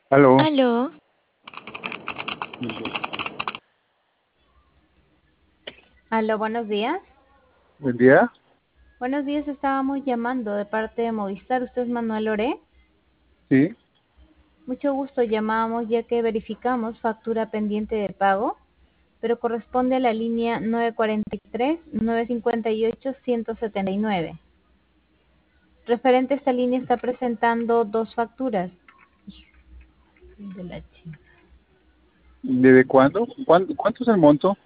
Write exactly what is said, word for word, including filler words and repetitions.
Aló, Aló, Aló, buenos días. buen día. Buenos días, estábamos llamando de parte de Movistar. ¿Usted es Manuel Loré? Sí, Mucho gusto, llamábamos ya que verificamos factura pendiente de pago, pero corresponde a la línea nueve cuatro tres, nueve cinco ocho, uno siete nueve. Referente a esta línea está presentando dos facturas. De la chica. ¿desde cuándo? ¿Cuándo- ¿Cuánto es el monto?